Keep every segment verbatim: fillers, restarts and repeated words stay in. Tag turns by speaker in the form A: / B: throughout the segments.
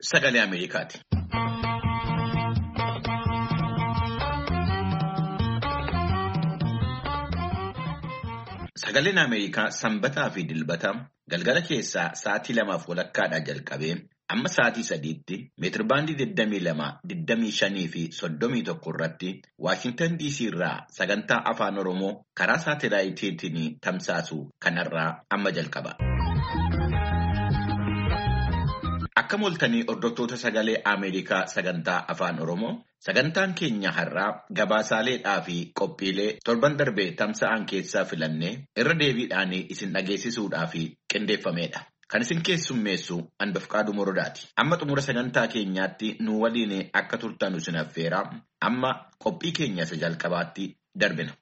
A: Sagalee Ameerikaati. Sagaleen Ameerikaa sanbataa fi dilbata galgala keessaa sa'aatii lamaaf walakkaadhaa jalqabee amma sa'aatii sadiitti meetirbaandii digdamii lama, digdamii shanii fi soddomii tokko irratti Waashintan D C irraa sagantaa afaan Oromoo karaa saatalaayitiitiin tamsaasu kanarraa amma jalqaba. Akka moltanii hordoftoota sagalee Ameerikaa sagantaa afaan Oromoo sagantaan keenya har'aa gabaasaaleedhaa fi qophiilee torban darbee tamsa'an keessaa filannee irra deebiidhaan isin dhageessisuudhaaf qindeeffameedha. Kan isin keessummeessu Anbafqaaduu Morodaati. Amma xumura sagantaa keenyaatti nu waliin akka turtan isin affeera. Amma qophii keenya isa jalqabaatti darbina.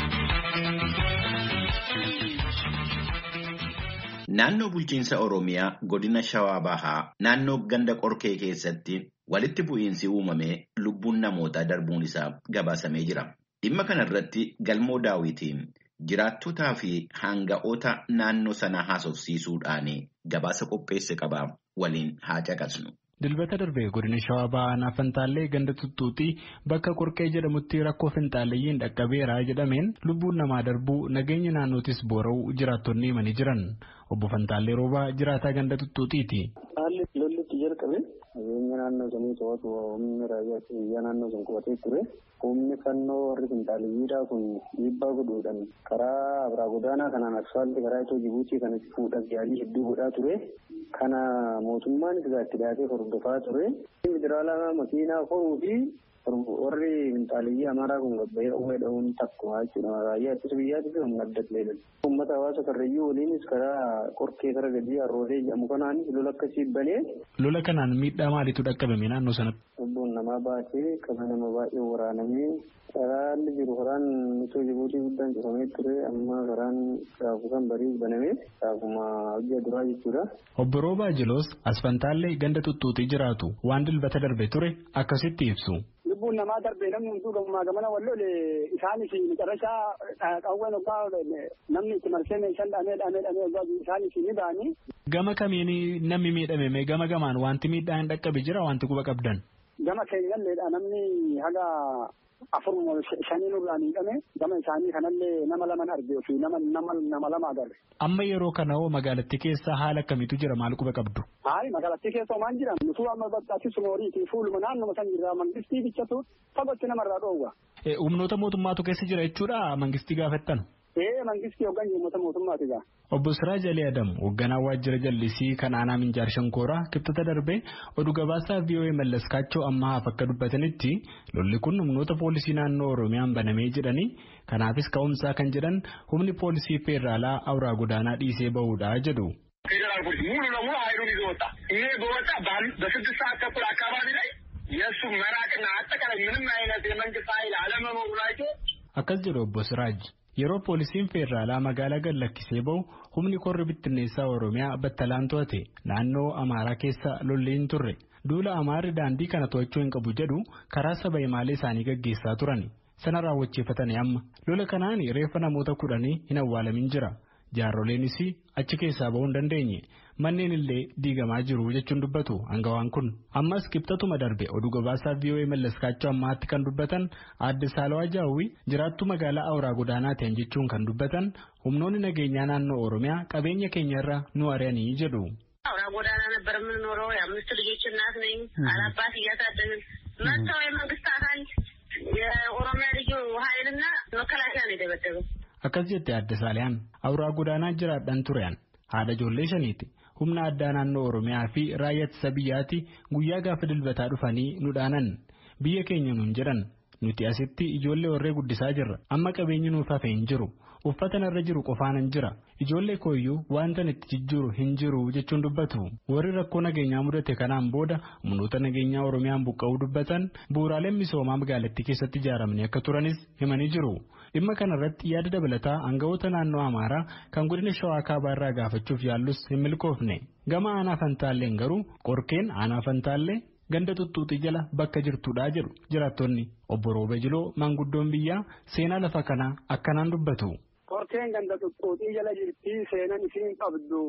A: Naannoo bulchiinsa Oromiyaa godina Shawaa Bahaa naannoo ganda qorkee keessatti walitti bu'iinsi uumamee lubbuun namootaa darbuun isaa gabaasamee jira. Dhimma kanarratti Galmoo Daawitiin jiraattotaa fi hanga'oota naannoo sana haasofsiisuudhaan gabaasa qopheesse qaba waliin haa caqasnu.
B: Dilbata darbee godina Shawaa Bahaa Fantaallee ganda tuttuutii bakka qorkee jedhamutti rakkoo finxaaleyyiin dhaqqabeera jedhameen lubbuun namaa darbuu nageenya naannootis boora'uu jiraattonni himanii jiran. Obbo Fantaallee Roobaa jiraataa ganda tuttuutiiti.
C: Haalli lollitti jalqabe nageenya naannoo sanii to'atu humni raayyaa biyyaa naannoo sun qubatee ture. Humni fannoo warri finxaaleyyiidhaa kun dhiibbaa godhuudhaan karaa abraa godaanaa kanaan asfaaltii karaa itoo Jibuutii kanatti fuudhan yaalii hedduu godhaa ture. Kana mootummaan isaa itti dhiyaatee hordofaa ture. Federaalaa makiinaa horuu fi warri finxaaleyyii Amaaraa kun gabbayee uumee dha'uun takkuma jechuudha. Raayyaa ittisa biyyaatis humna adda ta'edha. Uummata hawaasa karrayyuu waliinis karaa qorkee karaa gadii harrootee jedhamu kanaanis lola akkasii banee.
B: Lola kanaan miidhaa maaliitu dhaqqabame naannoo sanatti?
C: Lubbuun namaa baatee qaba nama baay'ee waraanamee karaan jiru karaan itoo Jibuutii guddaan cufamee ture amma karaan shaafuu kan bariis banamee shaafuma hojii duraa jechuudha.
B: Obbo Roobaa Jiloos Asfantaallee ganda tuttuutii jiraatu waan dilbata darbe ture akkasitti ibsu.
D: Lubbuun namaa darbee namni hunduu gamaa gamana wallole isaanis macarrashaa qawween obbaa namni itti marsee meeshaan dhaamee dhaamee dhaamee isaanis ni ba'anii.
B: Gama kamiin namni miidhame gama gamaan wanti miidhaan dhaqqabe jira wanti quba qabdan.
D: Gama keenyalleedha namni haga afur shanii nurraa miidhame gama isaanii kanallee nama lama argee fi nama nama lama agarre.
B: Amma yeroo kana hoo magaalattii keessa haala akkamiitu jira maal quba qabdu?
D: Hayi magaalattii keessa homaan jiran nutuu amma bakkaatti sumooriitii fuuluma naannoo san jirraa mangistii bichatu fagootti namarraa dhoowwa.
B: Humnoota mootummaatu keessa jira jechuudha mangistii gaafattan?
D: Ee mangistii hoggan uummata mootummaati gaa.
B: Obbo Siraaj Ali Adam hoogganaa waajjira jallisii kan aanaa Minjaar Shankooraa kibxata darbee oduu gabaasaa V O A Mallas Kaachoo ammaaf akka dubbatanitti lolli kun humnoota poolisii naannoo Oromiyaan banamee jedhanii kanaafis ka'umsaa kan jedhan humni poolisii feeraalaa awuraa godaanaa dhiisee bahuudha jedhu.
E: ፌዴራል ፖሊስ ሙሉ ለሙሉ ኃይሉን ይዞ ወጣ። ይሄ በወጣ በስድስት ሰዓት ተኩል አካባቢ ላይ የእሱ መራቅና አጠቃላይ ምንም አይነት የመንግስት ኃይል አለመኖሩ ላይ
B: akkas jedhu Obbo Siraaj. Yeroo poolisiin feeraalaa magaalaa gad lakkisee bahu humni korri bittinneessaa Oromiyaa battalaan to'ate naannoo Amaaraa keessa lolliin turre. Duula Amaarri daandii kana to'achuu hin qabu jedhu karaa saba imaalee isaanii gaggeessaa turani. Sana raawwachiifatanii amma lola kanaan reeffa namoota kudhanii hin awwaalamin jira. Jaaroleenis achi keessaa bahuu hin dandeenye. Manneen illee diigamaa jiru jechuun dubbatu hangawaan kun. Ammas kibxatuma darbe oduu gabaasaa V O A Mallas Kaachoo ammaatti kan dubbatan Aadde Saalawaa Jaawwii jiraattuu magaalaa Awuraa Godaanaa ta'an jechuun kan dubbatan humnoonni nageenyaa naannoo Oromiyaa qabeenya keenyarra nu ari'anii jedhu.
F: Awuraa Godaanaa ነበር የምንኖረው የአምስት ልጆች እናት ነኝ አላባት እያሳደግን መጥተው የመንግስት አካል የኦሮሚያ ልዩ ኃይልና መከላከያ ነው የደበደበው.
B: Akkas jette Aadde Saaliyaan Awuraa Godaanaa jiraadhaan turean haadha ijoollee shaniiti. Humna addaa naannoo Oromiyaa fi raayyaa ittisa biyyaatti guyyaa gaafa dilbataa dhufanii nu dhaanan biyya keenya nuun jedhan nuti asitti ijoollee warree guddisaa jirra amma qabeenyi nuuf hafe hin jiru uffata narra jiru qofaanan jira ijoollee kooyyuu wanta itti jijjiiru hin jiru jechuun dubbatu. Warri rakkoo nageenyaa mudate kanaan booda humnoota nageenyaa Oromiyaan buqqa'uu dubbatan bu'uuraaleen misoomaa magaalattii keessatti ijaaramanii akka turanis himanii jiru. Dhimma kanarratti yaada dabalataa aangawoota naannoo Amaaraa kan godina Shawaa Kaabaa irraa gaafachuuf yaallus hin milkoofne. Gama aanaa Fantaalleen garuu qorkeen aanaa Fantaallee ganda tuttuutii jala bakka jirtudha jedhu jiraattonni. Obbo Roobaa Jiloo maanguddoon biyyaa seenaa lafa kanaa akkanaan dubbatu.
D: Qorkeen ganda tuttuutii jala jirti seenaan isiin qabdu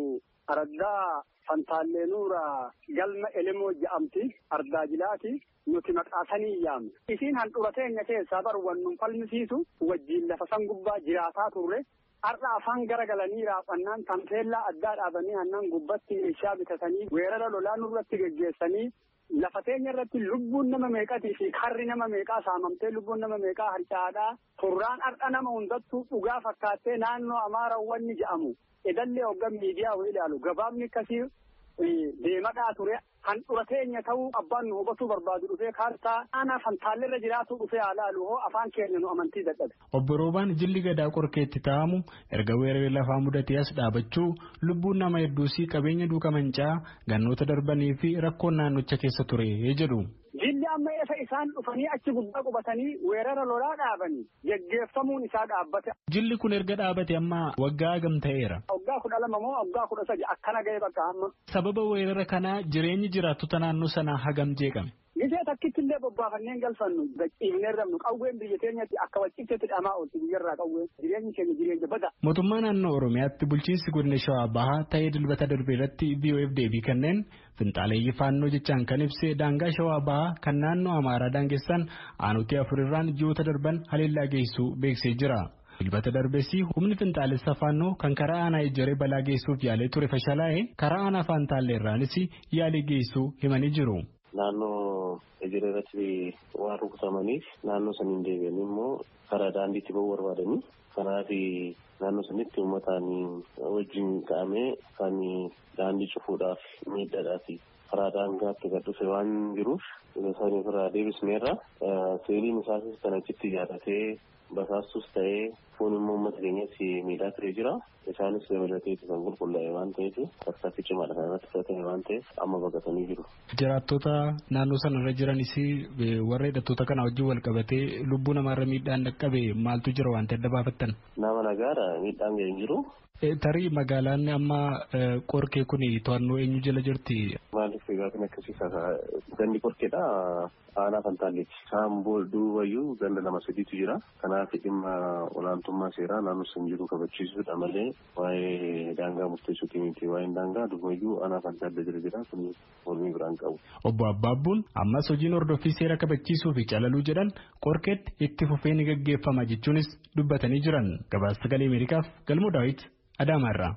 D: Ardaa Fantaaleenuura galma Elemoo jedhamti ardaa jilaati nuti maqaasanii yaamne. Isiin handhuura teenya keessaa baru wannun falmisiisu wajjin lafa san gubbaa jiraataa turre. Har'a afaan garagalanii raafannaan tamteellaa addaa dhaabanii aannan gubbatti meeshaa bitatanii weerara lolaa nurratti geggeessanii lafa teenya irratti lubbuun nama meeqatii fi karri nama meeqaa saamamtee lubbuun nama meeqaa harcaadhaa turraan har'a nama hundattuu dhugaa fakkaattee naannoo Amaarawwanni jedhamu edallee hoggan miidiyaa wayii ilaalu gabaabni akkasii deemadhaa ture handhuura teenya ta'uu abbaan nu hubatuu barbaadu dhufee kaartaa aanaa Fantaalleerra jiraatu dhufee haalaalu hoo afaan keenya nu amantii dadhabe.
B: Obbo Roobaan jilli gadaa qorkeetti ta'amu erga weeraree lafaa mudatee as dhaabachuu lubbuun nama hedduusii qabeenya duuka mancaa gannoota darbanii fi rakkoon naannocha keessa ture jedhu.
D: Jilli amma eessa isaan dhufanii achi gubbaa qubatanii weerara lolaa dhaabanii geggeeffamuun isaa dhaabbate.
B: Jilli kun erga dhaabate amma waggaa hagam ta'eera?
D: Waggaa kudha lama moo waggaa kudha sadi akkana ga'e bakka amma.
B: Sababa weerara kanaa jireenyi jiraattota naannoo sanaa hagam jeeqame?
D: Gisee takkitti illee bobbaafanneen galfannu dhiibnee rabnu qawween biyya keenyatti akka waccifteetti dhamaa oolti biyyarraa qawween jireenyi keenya jireenya bada.
B: Mootummaa naannoo Oromiyaatti bulchiinsi godina Shawaa Bahaa ta'ee dilbata darbe irratti V O F deebii kanneen finxaaleeyyii faannoo jechaan kan ibse daangaa Shawaa Bahaa kan naannoo Amaaraa daangessan aanutii afurirraan ji'oota darban haleellaa geessuu beeksisee jira. Dilbata darbessi humni finxaalessa faannoo kan karaa aanaa ijjaree balaa geessuuf yaalee ture fashalaa'ee karaa aanaa Fantaalleerraanis yaalii geessuu himanii jiru.
G: Naannoo ijjaree irratti waan rukutamaniif naannoo saniin deebi'anii immoo karaa daandiitti ba'uu barbaadanii kanaaf naannoo sanitti uummataan wajjin ka'amee kan daandii cufuudhaaf miidhadhaaf karaa daangaatti gad dhufe waan jiruuf saniif irraa deebisneerra seeliin isaas kan achitti yaaddatee basaastus ta'ee foon immoo uummata keenyatti miidhaa turee jira. Isaanis dabalatee kan qulqullaa'e waan ta'eef tarkaanfii cimaadha kan irratti fudhatame waan ta'eef amma baqatanii jiru.
B: Jiraattota naannoo sanarra jiranis warra hidhattoota kana wajjin wal qabatee lubbuu namaarra miidhaan dhaqqabe maaltu jira waan ta'e adda baafattan?
G: Nama nagaadha miidhaan ga'e hin jiru.
B: Tarii magaalaan amma qorkee kun to'annoo eenyu jala jirti?
G: Maaliif egaa kan akkasiisa gandi qorkeedha aanaa Fantaalleeti. Isaan duubayyuu ganda lama sadiitu jira. Kanaaf dhimma olaantummaa seeraa naannoo san jiru kabachiisuudha malee waa'ee daangaa murteessuutii miti. Waa'een daangaa duubayyuu aanaa Fantaallee jira jira kun mormii biraan qabu.
B: Obbo Abbaabbuun ammas hojiin hordoffii seera kabachiisuu fi calaluu jedhan qorkeetti itti fufee ni gaggeeffama jechuunis dubbatanii jiran. Gabaasa Sagalee Ameerikaaf Galmoo Daawit Adaamaarraa.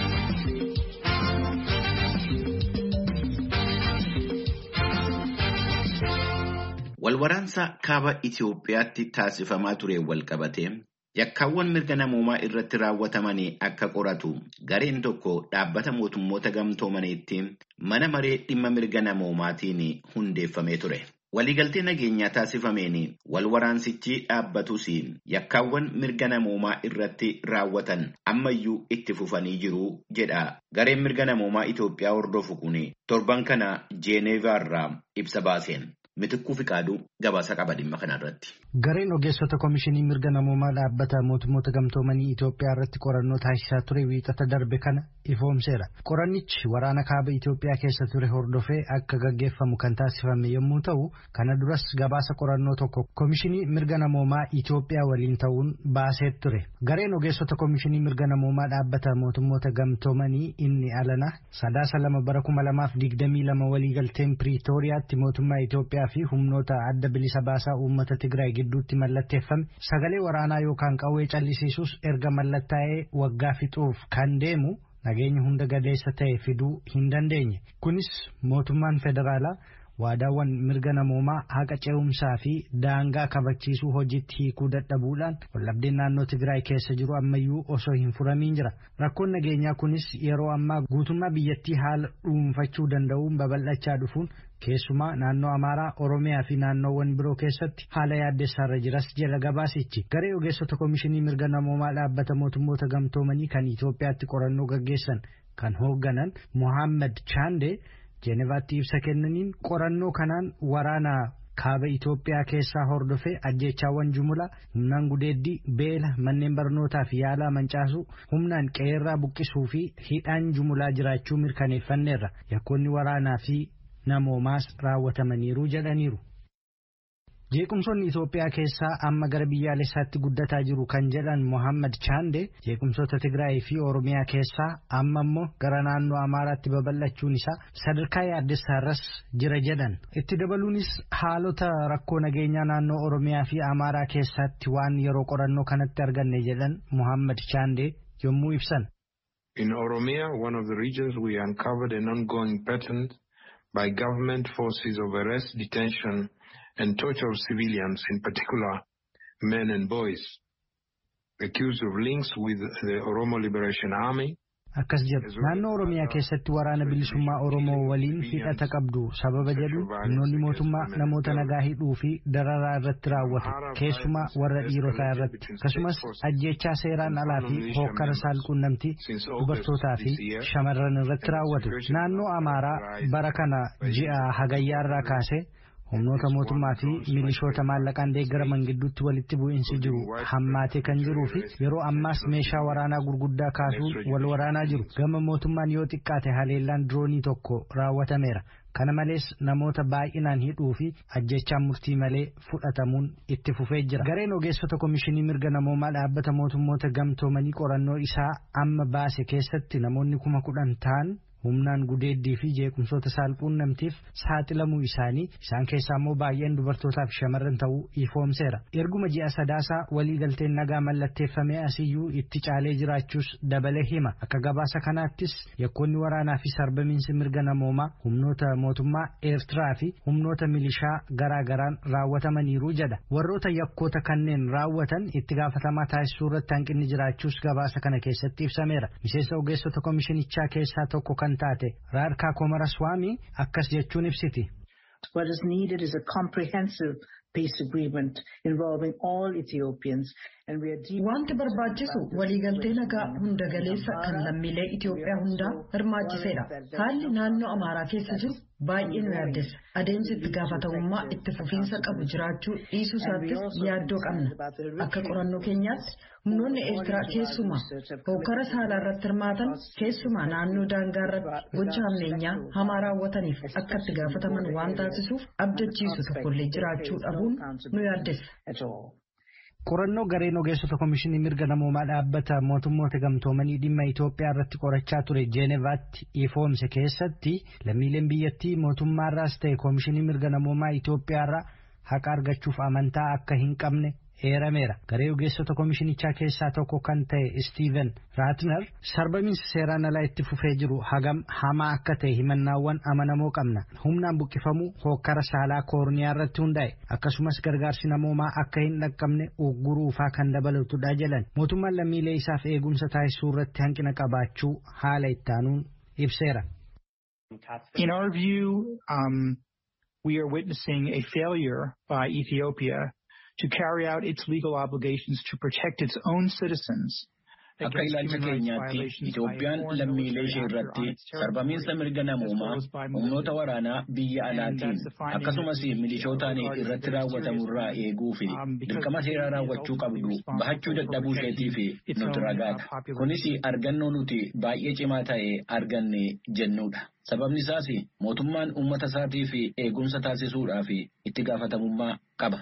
A: Walwaraansa kaaba Itiyoophiyaatti taasifamaa ture wal qabatee yakkaawwan mirga namoomaa irratti raawwatamanii akka qoratu gareen tokko dhaabbata mootummoota gamtoomaniitti mana maree dhimma mirga namoomaatiin hundeeffamee ture. Waliigaltee nageenyaa taasifameen walwaraansichi dhaabbatus yakkaawwan mirga namoomaa irratti raawwatan ammayyuu itti fufanii jiru jedha. Gareen mirga namoomaa Itiyoophiyaa hordofu kun torban kana Jeeneevaarraa ibsa baaseen. Mitikkuu Fiqaaduu gabaasa qaba dhimma kanarratti.
H: Gareen ogeessota komishinii mirga namoomaa dhaabbata mootummoota gamtoomanii Itoophiyaa irratti qorannoo taasisaa ture wiixata darbe kana ifoomseera. Qorannichi waraana kaaba Itoophiyaa keessa ture hordofee akka gaggeeffamu kan taasifame yommuu ta'u, kana duras gabaasa qorannoo tokko komishinii mirga namoomaa Itoophiyaa waliin ta'uun baasee ture. Gareen ogeessota komishinii mirga namoomaa dhaabbata mootummoota gamtoomanii inni alana sadaasa lama bara kuma lamaaf digdamii lama waliigalteen Piriitooriyaatti mootummaa Itoophiyaa fi humnoota adda bilisa baasaa uummata Tigraay gidduutti mallatteeffame sagalee waraanaa yookaan qawwee callisiisuus erga mallattaa'ee waggaa fixuuf kan deemu nageenya hunda gadeessa ta'e fiduu hin dandeenye. Kunis mootummaan federaalaa waadaawwan mirga namoomaa haqa ce'umsaa fi daangaa kabachiisuu hojiitti hiikuu dadhabuudhaan wallabdeen naannoo Tigraay keessa jiru ammayyuu osoo hin furamiin jira. Rakkoon nageenyaa kunis yeroo ammaa guutummaa biyyattii haala dhuunfachuu danda'uun babal'achaa dhufuun keessumaa naannoo Amaaraa, Oromiyaa fi naannoowwan biroo keessatti haala yaaddessaarra jiras jedha gabaasichi. Garee ogeessota komishinii mirga namoomaa dhaabbata mootummoota gamtoomanii kan Itoophiyaatti qorannoo gaggeessan kan hoogganan Mohaammed Chaandee Jeenevaatti ibsa kennaniin qorannoo kanaan waraana kaaba Itoophiyaa keessaa hordofee ajjeechaawwan jumlaa, humnaan gudeeddii, beela, manneen barnootaa fi yaalaa mancaasuu, humnaan qe'eerraa buqqisuu fi hidhaan jumlaa jiraachuu mirkaneeffanneerra. Yakkoonni waraanaa fi namoomaas raawwatamaniiru jedhaniiru. Jeequmsoonni Itoophiyaa keessaa amma gara biyyaalessaatti guddataa jiru kan jedhan Mohammad Chande jeequmsoota Tigraay fi Oromiyaa keessaa amma immoo gara naannoo Amaaraatti babal'achuun isaa sadarkaa yaaddessaarras jira jedhan. Itti dabaluunis haalota rakkoo nageenyaa naannoo Oromiyaa fi Amaaraa keessatti waan yeroo qorannoo kanatti arganne jedhan Mohammad Chande yommuu ibsan.
I: In Oromia, one of the regions, we uncovered an ongoing pattern by government forces of arrest, detention, and torture of civilians, in particular men and boys, accused of links with the Oromo Liberation Army.
H: Akkas jedhu naannoo Oromiyaa keessatti waraana bilisummaa Oromoo waliin hidhata qabdu sababa jedhu humnoonni mootummaa namoota nagaa hidhuu fi dararaa irratti raawwatu keessumaa warra dhiirotaa irratti akkasumas ajjechaa seeraan alaa fi hokkara saalquunnamtii dubartootaa fi shamarran irratti raawwatu. Naannoo Amaaraa bara kana ji'a hagayyaa irraa kaasee humnoota mootummaa fi milishoota maallaqaan deeggaraman gidduutti walitti bu'iinsi jiru hammaatee kan jiruu fi yeroo ammaas meeshaa waraanaa gurguddaa kaasuun wal waraanaa jiru. Gama mootummaan yoo xiqqaate haleellaan diroonii tokko raawwatameera. Kana malees namoota baay'inaan hidhuu fi ajjechaan murtii malee fudhatamuun itti fufee jira. Gareen ogeessota Komishinii Mirga Namoomaa dhaabbata mootummoota gamtoomanii qorannoo isaa amma baase keessatti namoonni kuma kudhan ta'an humnaan gudeeddii fi jeequmsoota saalquunnamtiif saaxilamuu isaanii isaan keessaa immoo baay'een dubartootaa fi shamarran ta'uu ifoomseera. Erguma ji'a sadaasaa waliigalteen nagaa mallatteeffamee asiyyuu itti caalee jiraachuus dabalee hima. Akka gabaasa kanaattis yakkoonni waraanaa fi sarbamiinsi mirga namoomaa humnoota mootummaa Eertiraa fi humnoota milishaa garaa garaan raawwatamaniiru jedha. Warroota yakkoota kanneen raawwatan itti gaafatamaa taasisuu irratti hanqinni jiraachuus gabaasa kana keessatti ibsameera. Miseensa ogeessota komishinichaa keessaa tokko kan taate Raadkaa Komaraswaamii akkas jechuun ibsiti.
J: What is needed is a comprehensive peace agreement involving all Ethiopians.
K: Wanti barbaachisu waliigaltee nagaa hunda galeessa kan lammiilee Itoophiyaa hundaa hirmaachiseedha. Haalli naannoo Amaaraa keessa jiru baay'ee nu yaaddessa. Adeemsi itti gaafatamummaa itti fufiinsa qabu jiraachuu dhiisuu isaattis yaaddoo qabna. Akka qorannoo keenyaatti humnoonni Eertiraa keessumaa hokkara saalaa irratti hirmaatan keessumaa naannoo daangaa irratti gocha hammeenyaa hamaa raawwataniif akka itti gaafataman waan taasisuuf abdachiisu tokkollee jiraachuu dhabuun nu yaaddessa.
H: Qorannoo gareen ogeessota Komishinii Mirga Namoomaa dhaabbata mootummoota gamtoomanii dhimma Itoophiyaa irratti qorachaa ture Jeenevaatti ifoomse keessatti lammiileen biyyattii mootummaarraas ta'e Komishinii Mirga Namoomaa Itoophiyaarraa haqa argachuuf amantaa akka hin qabne eerameera. Garee ogeessota komishinichaa keessaa tokko kan ta'e Steven Ratner sarbamiinsi seeraan alaa itti fufee jiru hagam hamaa akka ta'e himannaawwan amanamoo qabna. Humnaan buqqifamuu hokkara saalaa koorniyaa irratti hundaa'e akkasumas gargaarsi namoomaa akka hin dhaqqabne ugguruufaa kan dabalatudha jedhan. Mootummaan lammiilee isaaf eegumsa taasisuu irratti hanqina qabaachuu haala ittaanuun ibseera.
L: In our view, um, we are witnessing a failure by Ethiopia to carry out its legal obligations to protect its own citizens.
M: Akka ilaalcha keenyaatti Itoophiyaan lammiilee ishee irratti sarbamiinsa mirga namoomaa humnoota waraanaa biyya alaatiin akkasumas milishootaan irratti raawwatamurraa eeguu fi dirqama seeraa raawwachuu qabdu bahachuu dadhabuu isheetii fi nuti ragaadha. Kunis argannoo nuti baay'ee cimaa ta'e arganne jennudha. Sababni isaas mootummaan uummata isaatii fi eegumsa taasisuudhaaf itti gaafatamummaa qaba.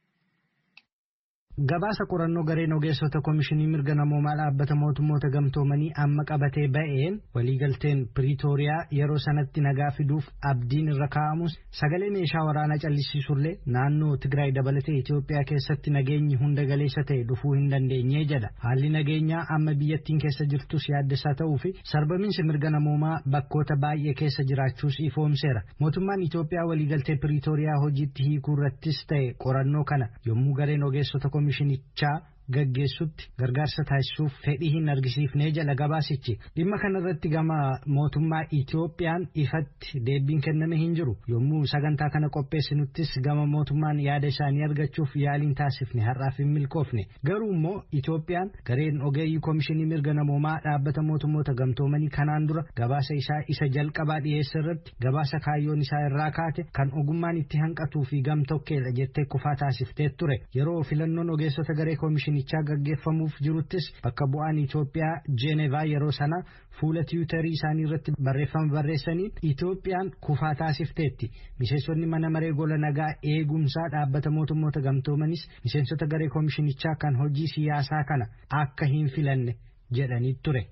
H: Gabaasa qorannoo gareen ogeessota Komishinii Mirga Namoomaa dhaabbata mootummoota gamtoomanii amma qabatee ba'een waliigalteen Piriitooriyaa yeroo sanatti nagaa fiduuf abdiin irra kaa'amus sagalee meeshaa waraanaa callisiisullee naannoo Tigraay dabalatee Itoophiyaa keessatti nageenyi hunda galeessa ta'e dhufuu hin dandeenye jedha. Haalli nageenyaa amma biyyattiin keessa jirtus yaaddessaa ta'uu fi sarbamiinsi mirga namoomaa bakkoota baay'ee keessa jiraachuus ifoomseera. Mootummaan Itoophiyaa waliigaltee Piriitooriyaa hojiitti hiikuu irrattis ta'e qorannoo kana yommuu gareen ogeessota Komishinichaa gaggeessutti gargaarsa taasisuuf fedhii hin argisiifnee jala gabaasichi. Dhimma kana irratti gama mootummaa Itoophiyaan ifatti deebiin kenname hin jiru. Yommuu sagantaa kana qopheessinuttis gama mootummaan yaada isaanii argachuuf yaaliin taasifne har'aaf hin milkoofne. Garuu immoo Itoophiyaan gareen ogeeyyii Komishinii Mirga Namoomaa dhaabbata mootummoota gamtoomanii kanaan dura gabaasa isaa isa jalqabaa dhiyeesse irratti gabaasa kaayyoon isaa irraa kaate kan ogummaan itti hanqatuu fi gamtokkeedha jettee kufaa taasiftee ture. Yeroo filannoon ogeessota garee Komishinii komishinichaa gaggeeffamuuf jiruttis bakka bu'aan Itoophiyaa Jeenevaa yeroo sana fuula tiwiitarii isaanii irratti barreeffama barreessaniin Itoophiyaan kufaa taasifteetti. Miseensonni mana maree gola nagaa eegumsaa dhaabbata mootummoota gamtoomanis miseensota garee komishinichaa kan hojii siyaasaa kana akka hin filanne jedhanii ture.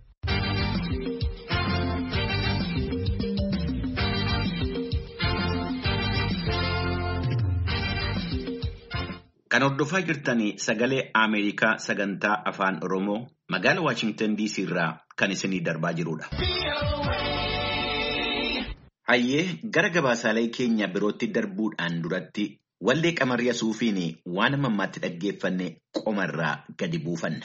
A: Kan hordofaa jirtanii sagalee Ameerikaa sagantaa afaan Oromoo magaalaa Waashingtan D C irraa kan isinii darbaa jirudha. Hayyee gara gabaasaalee keenya birootti darbuudhaan duratti wallee Qamariyaa Suufiin waan mammaatti dhaggeeffanne qomarraa gadi buufanna.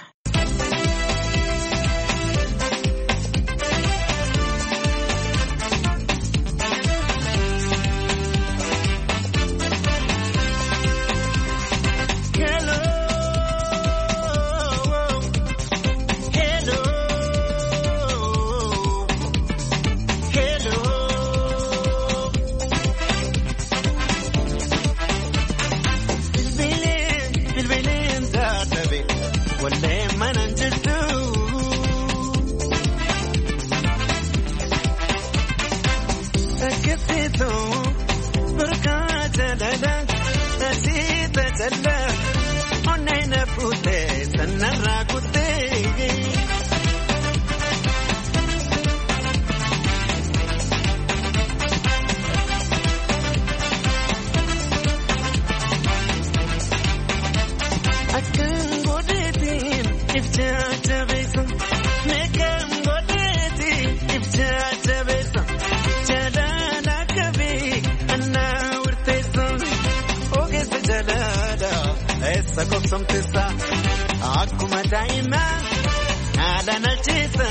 N: Akkuma daa'imman haadha na ciisa.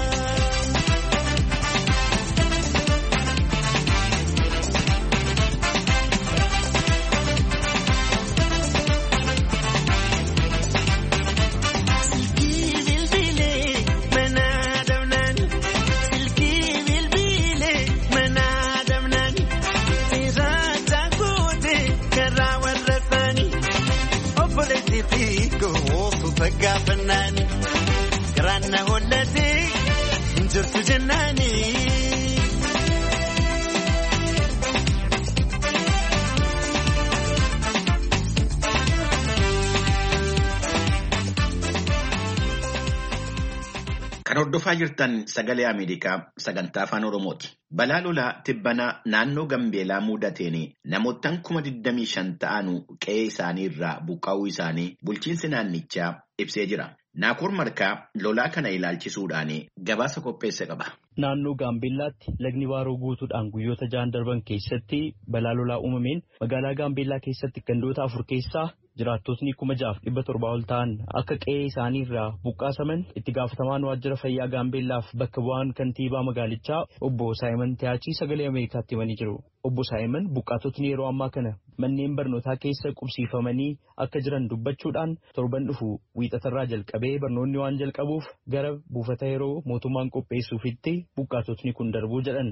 N: Silkii bilbilee mana damnaan silkii bilbilee mana damnaan seeraa jaagotee karaa warra isaanii obboleessi fiigoo. Fagaafannaani garaana hollatee injirtu jennaani.
A: Kan hordofaa jirtan sagalee Ameerikaa sagantaa afaan Oromooti. Balaa lolaa tibbanaa naannoo Gambeelaa mudateen namoottan kuma digdamii shan ta'anu qe'ee isaanii irraa buqqaa'uu isaanii bulchiinsi naannichaa ibsee jira. Naakoor Markaa lolaa kana ilaalchisuudhaan gabaasa qopheesse qaba.
O: Naannoo Gaambeellaatti lagni waaroo guutuudhaan guyyoota ja'an darban keessatti balaa lolaa uumameen magaalaa Gaambeellaa keessatti gandoota afur keessaa jiraattotni kuma jaaf dhibba torbaa ol ta'an akka qe'ee isaanii irraa buqqaasaman itti gaafatamaan waajjira fayyaa Gaambeellaaf bakka bu'aan kantiibaa magaalichaa obbo Saayiman Tiyaachii sagalee Ameerikaatti himanii jiru. Obbo Saayiman buqqaatotni yeroo ammaa kana manneen barnootaa keessa qubsiifamanii akka jiran dubbachuudhaan torban dhufu wiixatarraa jalqabee barnoonni waan jalqabuuf gara buufata yeroo mootummaan qopheessuufitti buqqaatotni kun darbuu jedhan.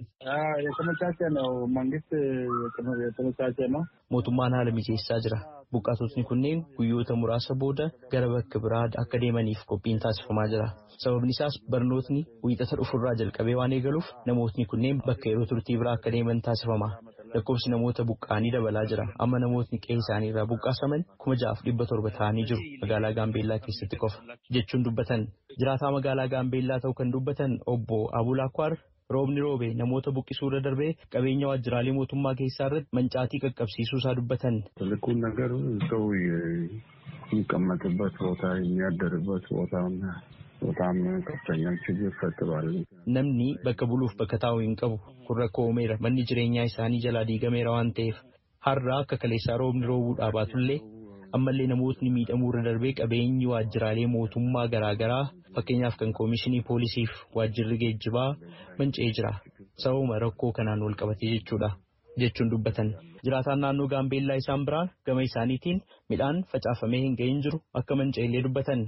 O: Mootummaan haala mijeessaa jira. Buqqaatotni kunneen guyyoota muraasa booda gara bakka biraa akka deemaniif qophiin taasifamaa jira. Sababni isaas barnootni wiixata dhufurraa jalqabee waan eegaluuf namootni kunneen bakka yeroo turtii biraa akka deeman taasifama. Lakkoofsi namoota buqqaanii dabalaa jira. Amma namootni qe'ee isaanii irraa buqqaasaman kuma jaaf dhibba torba ta'anii jiru magaalaa Gaambeellaa keessatti qofa jechuun dubbatan. Jiraataa magaalaa Gaambeellaa ta'uu kan dubbatan obbo Abulaakwaar roobni roobe namoota buqqisuu irra darbee qabeenya waajjiraalee mootummaa keessaa irratti mancaatii qaqqabsiisuu isaa dubbatan.
P: Kun ነገር ሰው የሚቀመጥበት ቦታ የሚያደርበት ቦታና በጣም ከፍተኛ ችግር ፈጥሯል.
O: Namni bakka buluuf bakka taa'u hin qabu. Kun rakkoo uumeera. Manni jireenyaa isaanii jalaa diigameera waan ta'eef har'a akka kaleessaa roobni roobuu dhaabaatullee ammallee namootni miidhamuu irra darbee qabeenyi waajjiraalee mootummaa garaagaraa fakkeenyaaf kan koomishinii poolisiif waajjirri geejjibaa manca'ee jira. Sababuma rakkoo kanaan wal qabatee jechuudha jechuun dubbatan. Jiraataan naannoo Gaambeellaa isaan biraan gama isaaniitiin midhaan facaafamee hin gahin jiru akka manca'ellee dubbatan.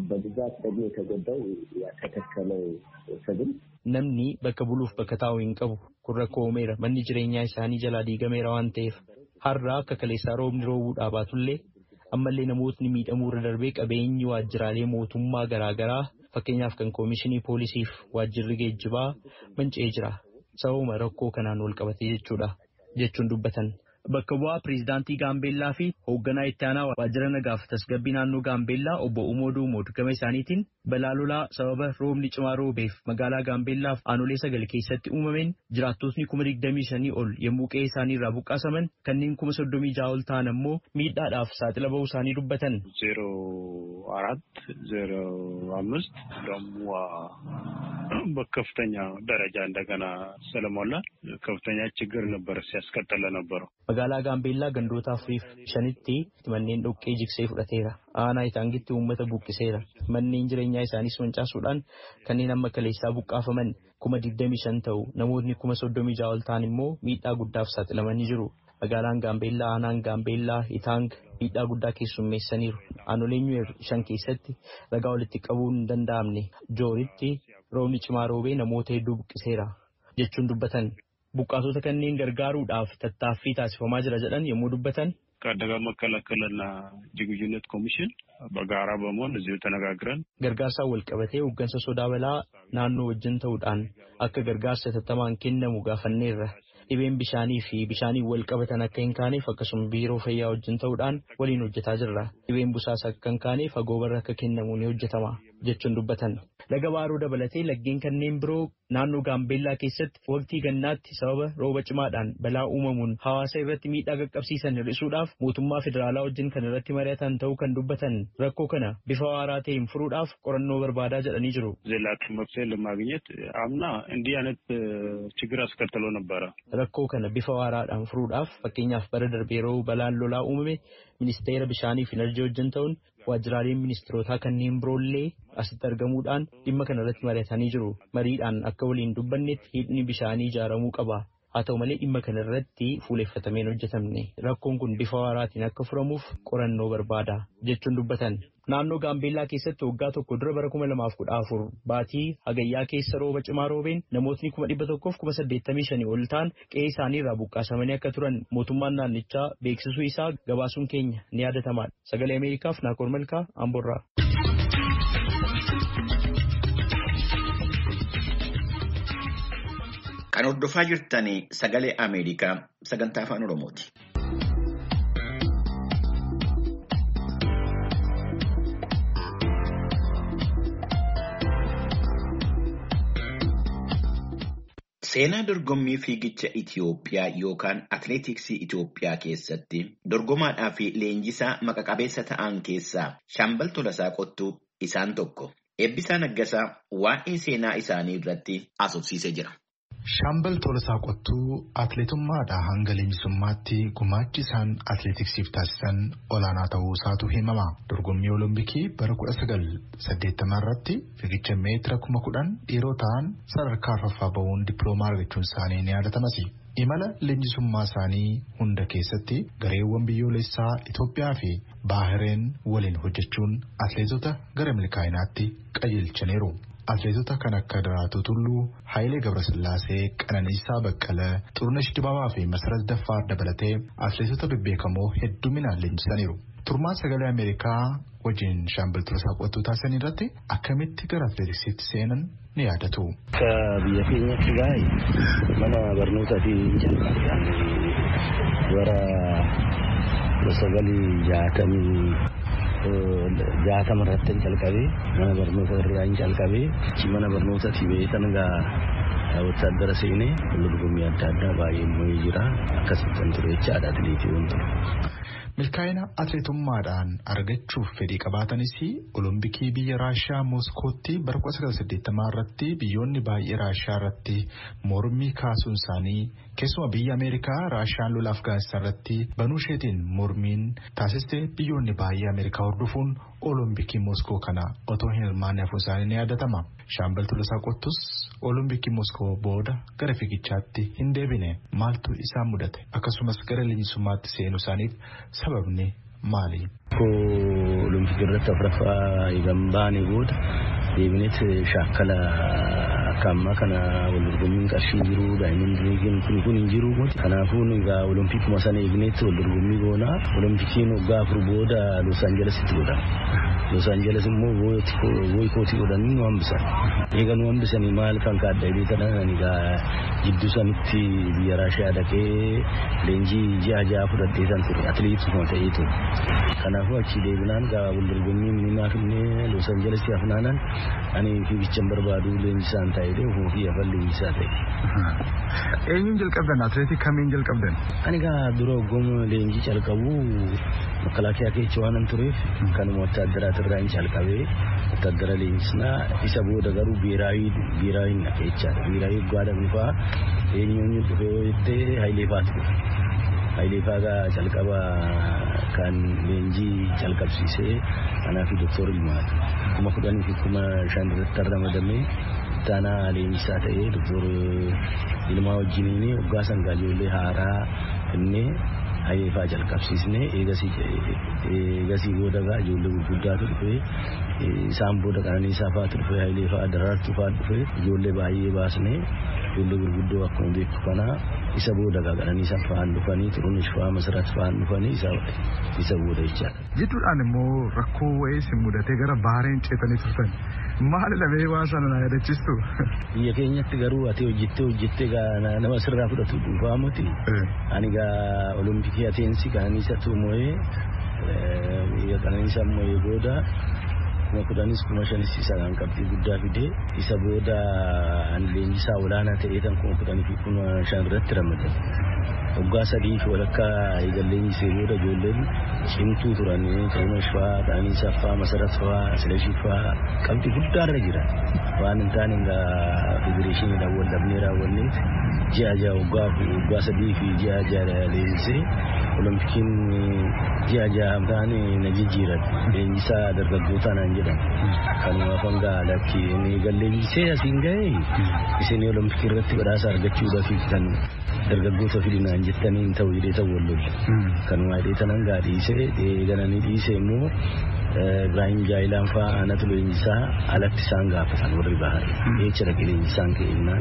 O: Namni bakka buluuf bakka taa'u hin qabu. Kun rakkoo uumeera. Manni jireenyaa isaanii jalaa diigameera waan ta'eef har'a akka kaleessaa roobni roobuu dhaabaatullee ammallee namootni miidhamuu irra darbee qabeenyi waajjiraalee mootummaa garaagaraa fakkeenyaaf kan koomishinii poolisiif waajjirri geejjibaa manca'ee jira. Sababuma rakkoo kanaan wal qabate jechuudha jechuun dubbatan. Bakka bu'aa pireezidaantii Gaambeellaa fi hoogganaa itti aanaa waajjira nagaaf tasgabbii naannoo Gaambeellaa obbo Umooduu Moodgama isaaniitiin balaa lolaa sababa roobni cimaa roobeef magaalaa Gaambeellaaf aanolee sagal keessatti uumameen jiraattotni kuma digdamii shanii ol yommuu qe'ee isaanii irraa buqqaasaman kanneen kuma soddomii ja'a ol ta'an ammoo miidhaadhaaf saaxila bahuu isaanii dubbatan.
Q: ዜሮ አራት ዜሮ አምስት ደግሞ በከፍተኛ ደረጃ እንደገና ስለሞላ ከፍተኛ ችግር ነበር ሲያስከተለ ነበረው።
O: magaalaa Gaambeellaa gandoota afuriif shanitti manneen dhoqqee jigsee fudhateera. Aanaa Itaangitti uummata buqqiseera. Manneen jireenyaa isaanis mancaasuudhaan kanneen amma kaleessaa buqqaafaman kuma digdamii shan ta'u namootni kuma soddomii ja'a ol ta'an immoo miidhaa guddaaf saaxilamanii jiru. Magaalaan Gaambeellaa aanaan Gaambeellaa Itaang miidhaa guddaa keessummeessaniiru. Aanoleen Nyuweer shan keessatti ragaa walitti qabuun hin danda'amne jooritti roobni cimaa roobee namoota hedduu buqqiseera jechuun dubbatan. Buqqaatota kanneen gargaaruudhaaf tattaaffii taasifamaa jira jedhan yommuu dubbatan.
Q: ከአደጋ መከላከልና ዝግጁነት ኮሚሽን በጋራ በመሆን እዚሁ ተነጋግረን
O: gargaarsa wal qabatee hooggansa sodaa balaa naannoo wajjin ta'uudhaan akka gargaarsa tattamaan kennamu gaafanneerra. Dhibeen bishaanii fi bishaanii wal qabatan akka hin kaaneef akkasuma biiroo fayyaa wajjin ta'uudhaan waliin hojjetaa jirra. Dhibeen busaas akka hin kaaneef fagoo barra akka kennamu ni hojjetama jechuun dubbatan. Laga Baaroo dabalatee laggeen kanneen biroo naannoo Gaambeellaa keessatti waqtii gannaatti sababa rooba cimaadhaan balaa uumamuun hawaasa irratti miidhaa qaqqabsiisan hir'isuudhaaf mootummaa federaalaa wajjin kan irratti mari'atan ta'uu kan dubbatan rakkoo kana bifa waaraa ta'een furuudhaaf qorannoo barbaadaa jedhanii jiru.
Q: ዘላቂ መፍትሄ ለማግኘት አምና እንዲህ አይነት ችግር አስከትሎ ነበረ።
O: rakkoo kana bifa waaraadhaan furuudhaaf fakkeenyaaf bara darbee yeroo balaan lolaa uumame ministeera bishaanii fi enerjii wajjin ta'uun waajjiraaleen ministeerotaa kanneen biroollee asitti argamuudhaan dhimma kana irratti mari'atanii jiru. Mariidhaan akka waliin dubbannetti hidhni bishaanii ijaaramuu qaba. Haa ta'u malee dhimma kana irratti fuuleffatameen hojjetamne. Rakkoon kun bifa waaraatiin akka furamuuf qorannoo barbaada jechuun dubbatan. Naannoo Gaambeellaa keessatti waggaa tokko dura bara kuma lamaaf kudha afur baatii hagayyaa keessa rooba cimaa roobeen namootni kuma dhibba tokkoof kuma saddeettamii shanii ol ta'an qe'ee isaanii irraa buqqaasamanii akka turan mootummaan naannichaa beeksisuu isaa gabaasuun keenya ni yaadatama. Sagalee Ameerikaaf Naakoor Malkaa Amboorraa.
A: Kan hordofaa jirtanii sagalee Ameerikaa sagantaa afaan Oromooti. Seenaa dorgommii fiigicha Itiyoophiyaa yookaan atileetiksii Itiyoophiyaa keessatti dorgomaadhaa fi leenjisaa maqaqabeessa ta'an keessaa Shaambal Tolasaa Qottuu isaan tokko. Eebbisaa Naggasaa waa'ee seenaa isaanii irratti haasofsiisee jira.
R: Shaambal Tolasaa Qottuu atileetummaadhaa hanga leenjisummaatti gumaachi isaan atileetiksiif taasisan olaanaa ta'uu isaatu himama. Dorgommii Olompikii bara kudha sagal saddeettamaa irratti fiigicha meetira kuma kudhan dhiirotaan sadarkaa arfaffaa bahuun dippiloomaa argachuun isaanii ni yaadatamas. Imala leenjisummaa isaanii hunda keessatti gareewwan biyyoolessaa Itoophiyaa fi Baahireen waliin hojjechuun atileetota gara milkaa'inaatti qajeelchaniiru. Atileetota kan akka Daraartuu Tulluu, Hayilee Gabrasillaasee, Qananiisaa Baqqalee, Xurunesh Dibaabaa fi Masarat Daffaar dabalatee atileetota bebbeekamoo hedduminaan leenjisaniiru. Turmaan sagalee Ameerikaa wajjin Shaambal Tolasaa Qottuu taasisan irratti akkamitti gara atileetiksiitti seenan ni yaadatu.
S: Akka biyya keenyatti gaa'e mana barnootaatiin jalqabaan bara sagalii jaatamii jaatama irratti jalqabee mana barnoota irraa jalqabee mana barnootaatii beekan gaa wotaadara seenee dorgommii adda addaa baay'ee moo'ee jira akkasitti ture jechaadha atileetii wanti.
R: Milkaa'ina atileetummaadhaan argachuuf fedhii qabaatanis Olompikii biyya Raashiyaa Mooskootti bara kudha sagal saddeettamaa irratti biyyoonni baay'ee Raashiyaa irratti mormii kaasuun isaanii keessumaa biyya Ameerikaa Raashiyaan lola Afgaanistaan irratti banuu isheetiin mormiin taasiste biyyoonni baay'ee Ameerikaa hordofuun Olompikii Mooskoo kana otoo hin hirmaanne hafuun isaanii ni yaadatama. Shaambal Tolasaa Qottuus Olompikii Mooskoo booda gara fiigichaatti hin deebine maaltu isaan mudate akkasumas gara leenjisummaatti seenuu isaaniif sababni maali?
S: Olompikii irratti afuraffaa eegan baane booda deebineet shaakkala kamma kana wal dorgommiin qarshii jiru daa'imman diriigiin kun kun hin jiru moti kanaafuu egaa olompikuma sana eegneetti wal dorgommii goona olimpikiin waggaa afur booda Los Angelesitti godha Los Angeles immoo boykootii godhanii nu hambisan eega nu hambisanii maal kan kaadda beekana egaa jidduu sanitti biyya Raashiyaa dhaqee leenjii ji'a ja'a fudhadhee san ture atileetii ta'eetu kanaafuu achi deebinaan gaa wal dorgommii minimaa finnee Los Angeles afnaanan ani fiigichan barbaadu leenjisaan ta'ee ofii afaan leenjisaa ta'e.
R: Eenyuun jalqabdan atileetii kamiin jalqabdan?
S: Ani gaa dura gooma leenjii calqabu makalaakiyaa keessa waan tureef kanuma wattaaddaraa irraa hin calqabee wattaaddara leenjisnaa isa booda garuu biiraayi biiraayi na keessaadha biiraayi gwaadha bifaa eenyuun dhufee jettee Hayilee Faatu Hayilee Faagaa calqaba kan leenjii calqabsiisee anaa fi Doktor Ilmaatu kuma kudhanii fi kuma shan irratti ramadamee taanaa leenjisaa ta'ee Doktor Ilmaa wajjiniin waggaa sangaa ijoollee haaraa innee Hayilee Faa jalqabsiisnee eegasii booda gaa ijoollee gurguddaatu dhufee isaan booda Qananiisaa Faatu dhufee Hayilee Faa Daraartuu Faa dhufee ijoollee baay'ee baasnee ijoollee gurguddoo akkuma beeku kanaa isa booda gaa Qananiisaa Faan dhufanii Xurunesh Faa Masarat Faan dhufanii isa booda jechaadha.
R: Jidduudhaan immoo rakkoo wayii isin mudatee gara bahareen ceetanii turtan maal lamee waan sana na yaadachiistu?
S: Biyya keenyatti garuu ati hojjettee hojjettee gaa nama sirraa fudhatu dhuunfaa miti. Ani gaa olompikii Ateensi Qananiisaa moo'ee biyya Qananiisaa moo'ee booda kuma kudhanis kuma shanis isa kan qabxii guddaa fidee isa booda ani leenjisaa olaanaa ta'ee tan kuma kudhanii fi kuma shan irratti ramadame. Waggaa sadii fi walakkaa eegalleenjisee booda ijoolleen cimtuu turan Xurunesh Faa, Qananiisaa Faa, Masarat Faa, Silashii Faa qabxii guddaarra jira. Waan hin taane egaa federeeshiniidhaan wal dhabnee raawwanneet ji'a ja'a waggaa sadii fi ji'a ja'a leenjisee Olimpikiin ji'a ja'a taane na jijjiiran leenjisaa dargaggootaa naan jedhan kanumaaf hanga lakki eegalleenjisee asiin ga'e isin Olimpikii irratti badhaasa argachuudhaaf kan dargaggoota fidinaan jettanii hin ta'u jedhee ta'u wallolle kanuma hidhee tanan gaa dhiisee eegananii dhiisee immoo Ibrahim Jaayilaan fa'aa aanatu leenjisaa alatti isaan gaafatan warri bahari jecha dhaqee leenjisaan ka'ennaan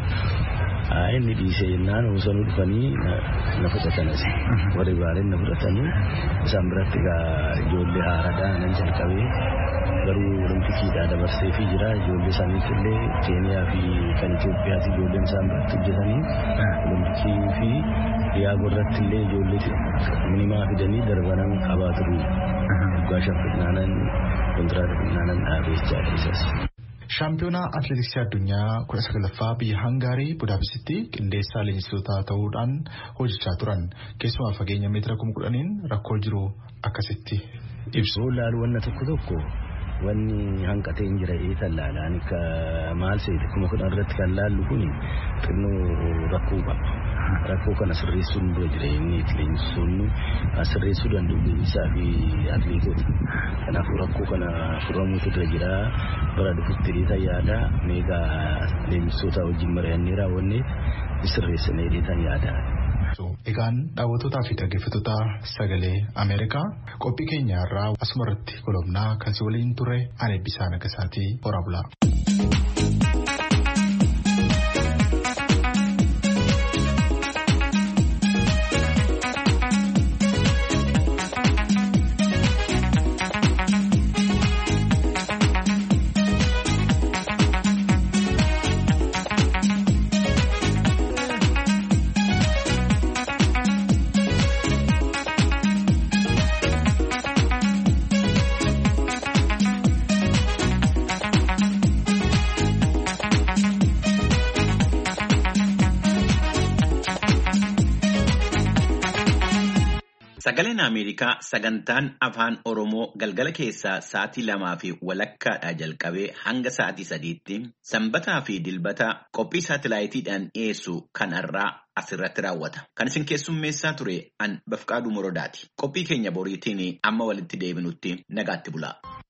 S: inni dhiisee jennaan osoo dhufanii na fudhatanas warri bahareen na fudhatanii isaan biratti gaa ijoollee haaraadhaa nan jalqabee garuu Olimpikiidhaa dabarsee fi jira ijoollee saniitillee Keeniyaa fi kan Itoophiyaati ijoolleen isaan biratti hojjetanii Olimpikii fi Diyaagoo irratti illee ijoollee minimaa fidanii darbanan qabaa turu waggaa shan fidnaanan kontiraata fidnaanan dhaabee jechaa isas.
R: Shaampiyoonaa atileetiksii addunyaa kudha sagalaffaa biyya Hangaarii Budaapestitti qindeessaa leenjistoota ta'uudhaan hojjechaa turan keessumaa fageenya meetira kuma kudhaniin rakkoo jiru akkasitti ibsu.
S: Laalu wanna tokko tokko wanni hanqatee hin jira ee tallaalaan akka maal seete kuma kudhan irratti kan laallu kun xinnoo rakkoo qaba. Rakkoo kana sirreessuun dura jira inni leenjistoonni sirreessuu danda'u leenjisaa fi atileetota. Kanaafuu rakkoo kana furamuutu dura jira bara dhufutti dheetaa yaada meegaa leenjistoota wajjin mari'annee raawwanne sirreessinee dheetan yaada.
R: Egaan daawwattootaa fi dhaggeeffattoota sagalee Ameerikaa qophii keenya irraa asuma irratti kolomnaa kan si waliin ture ani Eebbisaa Nagasaatii horaa bulaa.
A: Sagaleen Ameerikaa sagantaan afaan Oromoo galgala keessaa sa'aatii lamaa fi walakkaadhaa jalqabee hanga sa'aatii sadiitti sanbataa fi dilbata qophii saatalaayitiidhaan dhiyeessu kanarraa asirratti raawwata. Kan isin keessummeessaa ture an Bafqaaduu Morodaati. Qophii keenya boriitiin amma walitti deebinutti nagaatti bulaa.